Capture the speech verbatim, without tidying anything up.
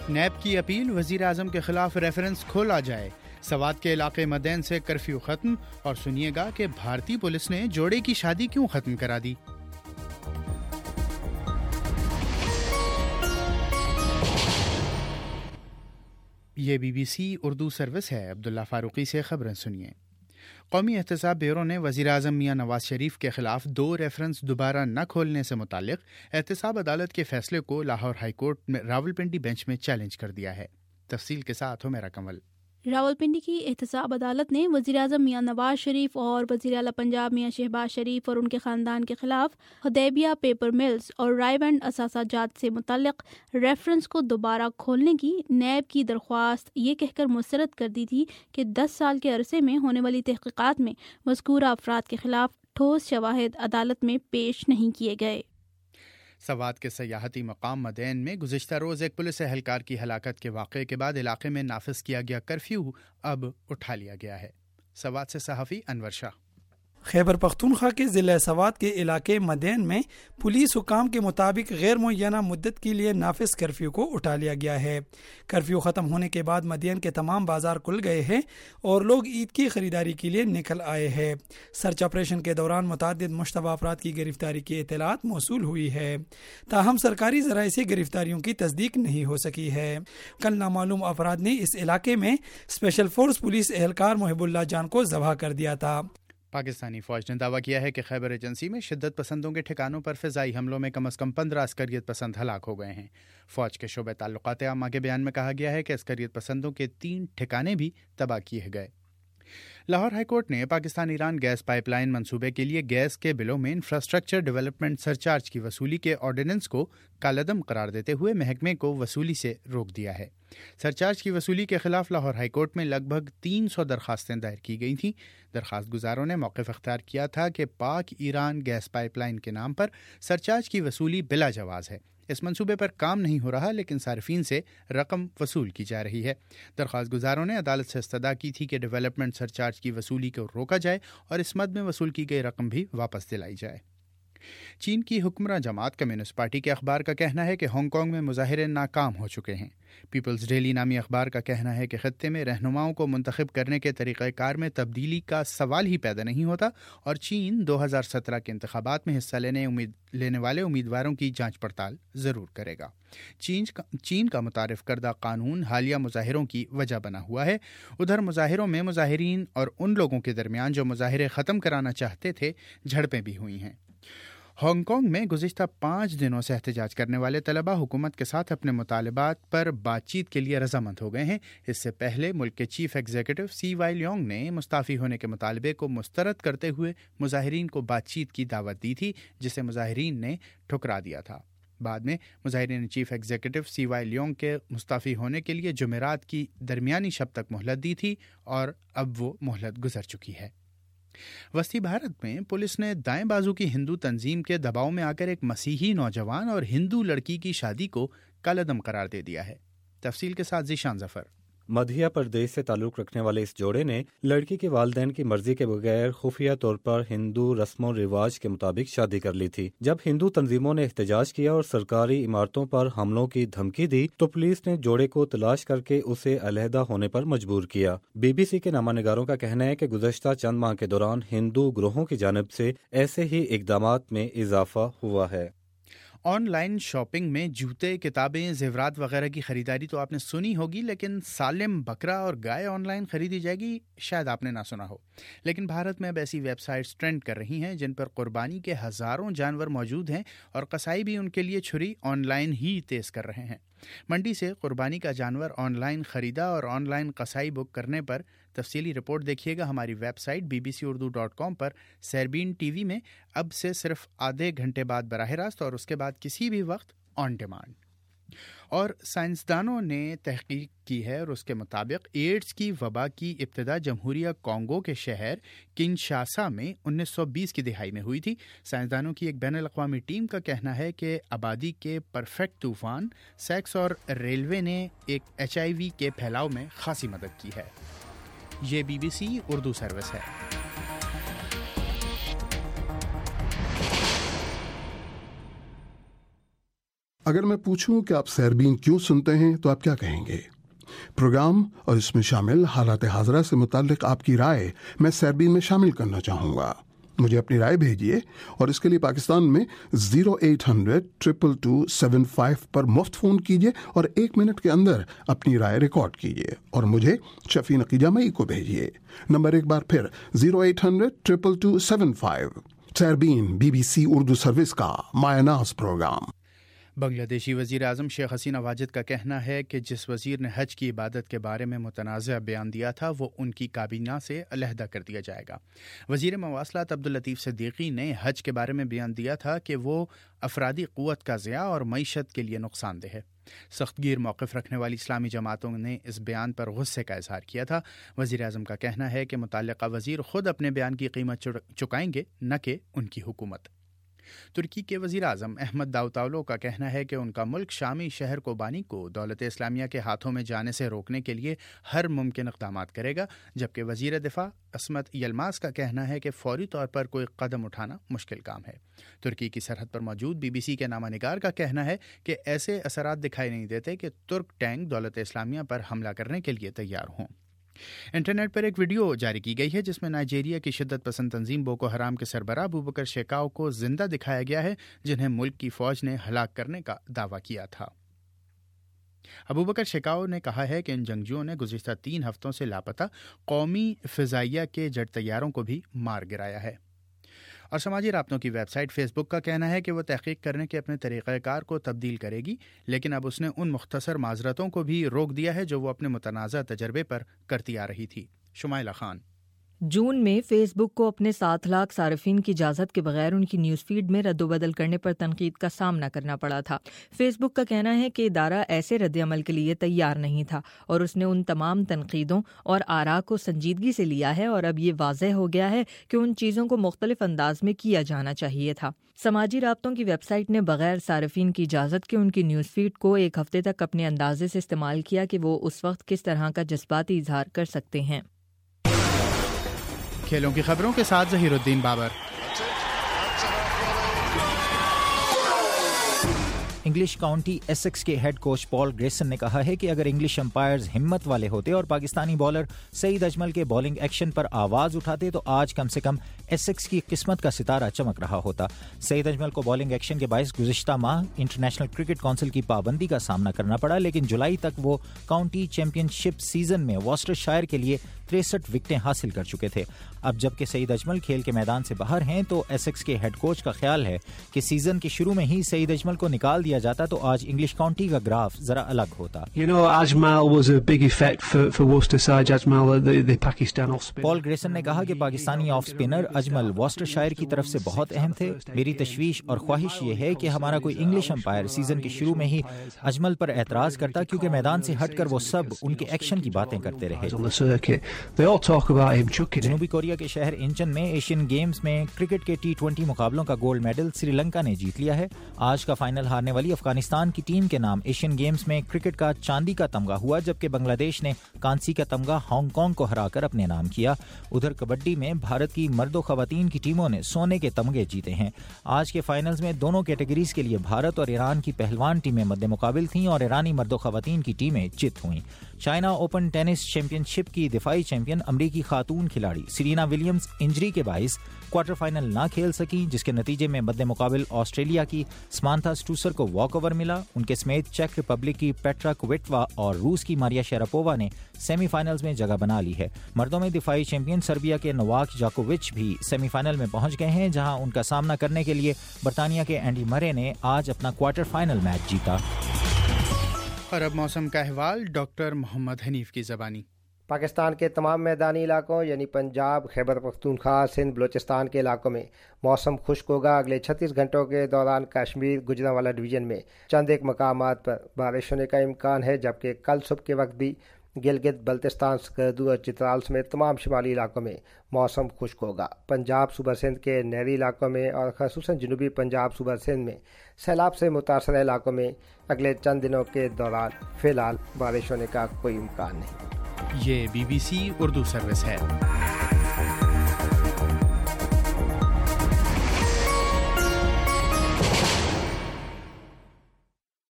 NAB کی appeal, وزیر اعظم کے خلاف ریفرنس کھولا جائے، سوات کے علاقے مدین سے کرفیو ختم، اور سنیے گا کہ بھارتی پولیس نے جوڑے کی شادی کیوں ختم کرا دی۔ یہ B B C Urdu service ہے۔ عبداللہ فاروقی سے خبریں سنیے۔ قومی احتساب بیورو نے وزیر اعظم میاں نواز شریف کے خلاف دو ریفرنس دوبارہ نہ کھولنے سے متعلق احتساب عدالت کے فیصلے کو لاہور ہائی کورٹ میں راولپنڈی بینچ میں چیلنج کر دیا ہے۔ تفصیل کے ساتھ ہو میرا کمل۔ راولپنڈی کی احتساب عدالت نے وزیر اعظم میاں نواز شریف اور وزیر اعلیٰ پنجاب میاں شہباز شریف اور ان کے خاندان کے خلاف حدیبیہ پیپر ملز اور رائے بینڈ اثاثہ جات سے متعلق ریفرنس کو دوبارہ کھولنے کی نیب کی درخواست یہ کہہ کر مسترد کر دی تھی کہ دس سال کے عرصے میں ہونے والی تحقیقات میں مذکورہ افراد کے خلاف ٹھوس شواہد عدالت میں پیش نہیں کیے گئے۔ سوات کے سیاحتی مقام مدین میں گزشتہ روز ایک پولیس اہلکار کی ہلاکت کے واقعے کے بعد علاقے میں نافذ کیا گیا کرفیو اب اٹھا لیا گیا ہے۔ سوات سے صحافی انور شاہ۔ خیبر پختونخوا کے ضلع سوات کے علاقے مدین میں پولیس حکام کے مطابق غیر معینہ مدت کے لیے نافذ کرفیو کو اٹھا لیا گیا ہے۔ کرفیو ختم ہونے کے بعد مدین کے تمام بازار کھل گئے ہیں اور لوگ عید کی خریداری کے لیے نکل آئے ہیں۔ سرچ آپریشن کے دوران متعدد مشتبہ افراد کی گرفتاری کی اطلاعات موصول ہوئی ہے، تاہم سرکاری ذرائع سے گرفتاریوں کی تصدیق نہیں ہو سکی ہے۔ کل نامعلوم افراد نے اس علاقے میں اسپیشل فورس پولیس اہلکار محب اللہ جان کو ذبح کر دیا تھا۔ پاکستانی فوج نے دعویٰ کیا ہے کہ خیبر ایجنسی میں شدت پسندوں کے ٹھکانوں پر فضائی حملوں میں کم از کم پندرہ عسکریت پسند ہلاک ہو گئے ہیں۔ فوج کے شعبہ تعلقات عامہ کے بیان میں کہا گیا ہے کہ عسکریت پسندوں کے تین ٹھکانے بھی تباہ کیے گئے۔ لاہور ہائی کورٹ نے Pakistan Iran gas pipeline منصوبے کے لیے گیس کے بلوں میں انفراسٹرکچر ڈیولپمنٹ سرچارج کی وصولی کے آرڈیننس کو کالعدم قرار دیتے ہوئے محکمے کو وصولی سے روک دیا ہے۔ سرچارج کی وصولی کے خلاف لاہور ہائی کورٹ میں لگ بھگ تین سو درخواستیں دائر کی گئی تھیں۔ درخواست گزاروں نے موقف اختیار کیا تھا کہ پاک ایران گیس پائپ لائن کے نام پر سرچارج کی وصولی بلا جواز ہے۔ اس منصوبے پر کام نہیں ہو رہا لیکن صارفین سے رقم وصول کی جا رہی ہے۔ درخواست گزاروں نے عدالت سے استدعا کی تھی کہ ڈیولپمنٹ سرچارج کی وصولی کو روکا جائے اور اس مد میں وصول کی گئی رقم بھی واپس دلائی جائے۔ چین کی حکمراں جماعت کمیونسٹ پارٹی کے اخبار کا کہنا ہے کہ ہانگ کانگ میں مظاہرے ناکام ہو چکے ہیں۔ پیپلز ڈیلی نامی اخبار کا کہنا ہے کہ خطے میں رہنماؤں کو منتخب کرنے کے طریقہ کار میں تبدیلی کا سوال ہی پیدا نہیں ہوتا اور چین دو ہزار سترہ کے انتخابات میں حصہ لینے امید لینے والے امیدواروں کی جانچ پڑتال ضرور کرے گا۔ چین کا چین کا متعارف کردہ قانون حالیہ مظاہروں کی وجہ بنا ہوا ہے۔ ادھر مظاہروں میں مظاہرین اور ان لوگوں کے درمیان جو مظاہرے ختم کرانا چاہتے تھے جھڑپیں بھی ہوئی ہیں۔ ہانگ کانگ میں گزشتہ پانچ دنوں سے احتجاج کرنے والے طلبہ حکومت کے ساتھ اپنے مطالبات پر بات چیت کے لیے رضامند ہو گئے ہیں۔ اس سے پہلے ملک کے chief executive C Y Leung نے مستعفی ہونے کے مطالبے کو مسترد کرتے ہوئے مظاہرین کو بات چیت کی دعوت دی تھی، جسے مظاہرین نے ٹھکرا دیا تھا۔ بعد میں مظاہرین نے chief executive C Y Leung کے مستعفی ہونے کے لیے جمعرات کی درمیانی شب تک مہلت دی تھی اور اب وہ مہلت گزر چکی ہے۔ وسطی بھارت میں پولیس نے دائیں بازو کی ہندو تنظیم کے دباؤ میں آ کر ایک مسیحی نوجوان اور ہندو لڑکی کی شادی کو کالعدم قرار دے دیا ہے۔ تفصیل کے ساتھ ذیشان ظفر۔ مدھیہ پردیش سے تعلق رکھنے والے اس جوڑے نے لڑکی کے والدین کی مرضی کے بغیر خفیہ طور پر ہندو رسم و رواج کے مطابق شادی کر لی تھی۔ جب ہندو تنظیموں نے احتجاج کیا اور سرکاری عمارتوں پر حملوں کی دھمکی دی تو پولیس نے جوڑے کو تلاش کر کے اسے علیحدہ ہونے پر مجبور کیا۔ بی بی سی کے نامہ نگاروں کا کہنا ہے کہ گزشتہ چند ماہ کے دوران ہندو گروہوں کی جانب سے ایسے ہی اقدامات میں اضافہ ہوا ہے۔ آن لائن شاپنگ میں جوتے، کتابیں، زیورات وغیرہ کی خریداری تو آپ نے سنی ہوگی، لیکن سالم بکرا اور گائے آن لائن خریدی جائے گی شاید آپ نے نہ سنا ہو۔ لیکن بھارت میں اب ایسی ویب سائٹس ٹرینڈ کر رہی ہیں جن پر قربانی کے ہزاروں جانور موجود ہیں اور قصائی بھی ان کے لیے چھری آن لائن ہی تیز کر رہے ہیں۔ منڈی سے قربانی کا جانور آن لائن خریدا اور آن لائن قصائی بک کرنے پر تفصیلی رپورٹ دیکھیے گا ہماری website B B C Urdu dot com پر۔ سیربین ٹی وی میں اب سے صرف آدھے گھنٹے بعد براہ راست اور اس کے بعد کسی بھی وقت آن ڈیمانڈ۔ اور سائنسدانوں نے تحقیق کی ہے اور اس کے مطابق ایڈز کی وبا کی ابتدا جمہوریہ کانگو کے شہر کنشاسا میں انیس سو بیس کی دہائی میں ہوئی تھی۔ سائنسدانوں کی ایک بین الاقوامی ٹیم کا کہنا ہے کہ آبادی کے پرفیکٹ طوفان سیکس اور ریلوے نے ایک ایچ آئی وی کے پھیلاؤ میں خاصی مدد کی ہے۔ یہ B B C Urdu service ہے۔ اگر میں پوچھوں کہ آپ سیربین کیوں سنتے ہیں تو آپ کیا کہیں گے؟ پروگرام اور اس میں شامل حالات حاضرہ سے متعلق آپ کی رائے میں سیربین میں شامل کرنا چاہوں گا۔ مجھے اپنی رائے بھیجیے اور اس کے لیے پاکستان میں zero eight hundred triple two seven five پر مفت فون کیجیے اور ایک منٹ کے اندر اپنی رائے ریکارڈ کیجیے اور مجھے شفیع نقی مئی کو بھیجیے۔ نمبر ایک بار پھر zero eight hundred triple two seven five. Sairbeen B B C Urdu service کا مایہ ناز پروگرام۔ بنگلہ دیشی وزیر اعظم شیخ حسینہ واجد کا کہنا ہے کہ جس وزیر نے حج کی عبادت کے بارے میں متنازع بیان دیا تھا وہ ان کی کابینہ سے علیحدہ کر دیا جائے گا۔ وزیر مواصلات عبداللطیف صدیقی نے حج کے بارے میں بیان دیا تھا کہ وہ افرادی قوت کا ضیاع اور معیشت کے لیے نقصان دہ ہے۔ سخت گیر موقف رکھنے والی اسلامی جماعتوں نے اس بیان پر غصے کا اظہار کیا تھا۔ وزیر اعظم کا کہنا ہے کہ متعلقہ وزیر خود اپنے بیان کی قیمت چکائیں گے، نہ کہ ان کی حکومت۔ ترکی کے وزیر اعظم احمد داوطاولو کا کہنا ہے کہ ان کا ملک شامی شہر کوبانی کو دولت اسلامیہ کے ہاتھوں میں جانے سے روکنے کے لیے ہر ممکن اقدامات کرے گا، جبکہ وزیر دفاع عصمت یلماز کا کہنا ہے کہ فوری طور پر کوئی قدم اٹھانا مشکل کام ہے۔ ترکی کی سرحد پر موجود بی بی سی کے نامہ نگار کا کہنا ہے کہ ایسے اثرات دکھائی نہیں دیتے کہ ترک ٹینک دولت اسلامیہ پر حملہ کرنے کے لیے تیار ہوں۔ انٹرنیٹ پر ایک ویڈیو جاری کی گئی ہے جس میں نائجیریا کی شدت پسند تنظیم بوکو حرام کے سربراہ ابوبکر شیکاؤ کو زندہ دکھایا گیا ہے، جنہیں ملک کی فوج نے ہلاک کرنے کا دعویٰ کیا تھا۔ ابوبکر شیکاؤ نے کہا ہے کہ ان جنگجوؤں نے گزشتہ تین ہفتوں سے لاپتہ قومی فضائیہ کے جیٹ طیاروں کو بھی مار گرایا ہے۔ اور سماجی رابطوں کی ویب سائٹ فیس بک کا کہنا ہے کہ وہ تحقیق کرنے کے اپنے طریقہ کار کو تبدیل کرے گی، لیکن اب اس نے ان مختصر معذرتوں کو بھی روک دیا ہے جو وہ اپنے متنازع تجربے پر کرتی آ رہی تھی۔ شمائلہ خان۔ جون میں فیس بک کو اپنے سات لاکھ صارفین کی اجازت کے بغیر ان کی نیوز فیڈ میں رد و بدل کرنے پر تنقید کا سامنا کرنا پڑا تھا۔ فیس بک کا کہنا ہے کہ ادارہ ایسے رد عمل کے لیے تیار نہیں تھا اور اس نے ان تمام تنقیدوں اور آراء کو سنجیدگی سے لیا ہے اور اب یہ واضح ہو گیا ہے کہ ان چیزوں کو مختلف انداز میں کیا جانا چاہیے تھا۔ سماجی رابطوں کی ویب سائٹ نے بغیر صارفین کی اجازت کے ان کی نیوز فیڈ کو ایک ہفتے تک اپنے اندازے سے استعمال کیا کہ وہ اس وقت کس طرح کا جذباتی اظہار کر سکتے ہیں۔ کھیلوں کی خبروں کے ساتھ Zaheer uddin Babar. English county Essex کے ہیڈ کوچ پال گریسن نے کہا ہے کہ اگر انگلش امپائرز ہمت والے ہوتے اور پاکستانی بالر سعید اجمل کے بالنگ ایکشن پر آواز اٹھاتے تو آج کم سے کم ایسیکس کی قسمت کا ستارہ چمک رہا ہوتا۔ سعید اجمل کو بالنگ ایکشن کے باعث گزشتہ ماہ انٹرنیشنل کرکٹ کونسل کی پابندی کا سامنا کرنا پڑا، لیکن جولائی تک وہ کاؤنٹی چیمپئن شپ سیزن میں واسٹر شائر کے لیے تریسٹھ وکٹیں حاصل کر چکے تھے۔ اب جبکہ سعید اجمل کھیل کے میدان سے باہر ہیں تو ایسیکس کے ہیڈ کوچ کا خیال ہے کہ سیزن کے شروع میں ہی سعید اجمل کو نکال دیا جاتا تو آج انگلش کاؤنٹی کا گراف ذرا الگ ہوتا۔ You know, Ajmal was a big effect for for Worcester side. Ajmal, the, the Pakistan off spinner. Paul Grayson نے کہا کہ Pakistani off spinner Ajmal Worcestershire کی طرف سے بہت اہم تھے۔ میری تشویش اور خواہش یہ ہے کہ ہمارا کوئی انگلش امپائر سیزن کے شروع میں ہی اجمل پر اعتراض کرتا، کیونکہ میدان سے ہٹ کر وہ سب ان کے ایکشن کی باتیں کرتے رہے۔ جنوبی کوریا کے شہر انچن میں ایشین گیمز میں کرکٹ کے ٹی ٹوینٹی مقابلوں کا گولڈ میڈل سری لنکا نے جیت لیا ہے۔ آج کا فائنل ہارنے والی افغانستان کی ٹیم کے نام ایشین گیمز میں کرکٹ کا چاندی کا تمغہ ہوا، جبکہ بنگلہ دیش نے کانسی کا تمغہ ہانگ کانگ کو ہرا کر اپنے نام کیا۔ ادھر کبڈی میں بھارت کی مرد و خواتین کی ٹیموں نے سونے کے تمغے جیتے ہیں۔ آج کے فائنلز میں دونوں کیٹیگریز کے لیے بھارت اور ایران کی پہلوان ٹیمیں مد مقابل تھیں اور ایرانی مرد و خواتین کی ٹیمیں جیت ہوئیں۔ China Open tennis championship کی دفاعی چیمپئن امریکی خاتون کھلاڑی سرینا ولیمز انجری کے باعث کوارٹر فائنل نہ کھیل سکیں، جس کے نتیجے میں مد مقابل آسٹریلیا کی سمانتھا سٹوسر کو واک اوور ملا۔ ان کے سمیت چیک ریپبلک کی پیٹرا کویٹوا اور روس کی ماریا شیراپووا نے سیمی فائنلز میں جگہ بنا لی ہے۔ مردوں میں دفاعی چیمپئن سربیا کے نواک جاکووچ بھی سیمی فائنل میں پہنچ گئے ہیں، جہاں ان کا سامنا کرنے کے لیے برطانیہ کے اینڈی مرے نے آج اپنا کوارٹر فائنل میچ جیتا۔ اور اب موسم کا احوال ڈاکٹر محمد حنیف کی زبانی۔ پاکستان کے تمام میدانی علاقوں یعنی پنجاب، خیبر پختونخوا، سندھ، بلوچستان کے علاقوں میں موسم خشک ہوگا۔ اگلے چھتیس گھنٹوں کے دوران کشمیر، گجرانوالہ ڈویژن میں چند ایک مقامات پر بارش ہونے کا امکان ہے، جبکہ کل صبح کے وقت بھی گلگت، بلتستان، سکردو اور چترال سمیت تمام شمالی علاقوں میں موسم خشک ہوگا۔ پنجاب، صوبہ سندھ کے نہری علاقوں میں اور خصوصاً جنوبی پنجاب، صوبہ سندھ میں سیلاب سے متاثرہ علاقوں میں اگلے چند دنوں کے دوران فی الحال بارش ہونے کا کوئی امکان نہیں۔ یہ B B C Urdu service ہے۔